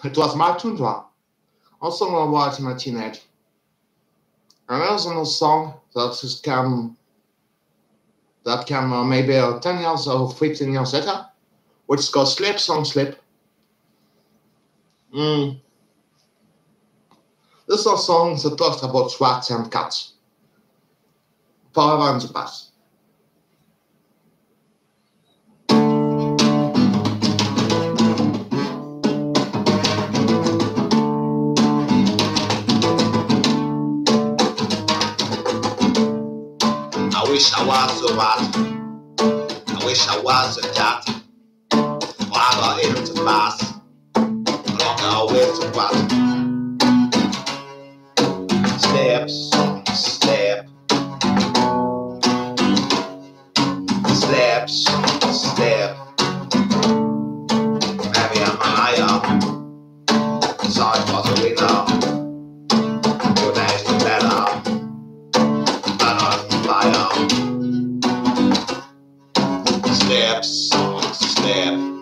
It was my tundra. Also, when I was in my teenage. And there's another song that can maybe 10 years or 15 years later, which is called Slip Song Slip. Mm. This is a song that talks about rats and cats. Forever in the past. I wish I was a rat. I wish I was a cat. Forever in the past. Longer with the rat. Step, step. Steps, step. Maybe I'm a liar. Sorry for the winner. Your days are better. Better than fire. Steps, step.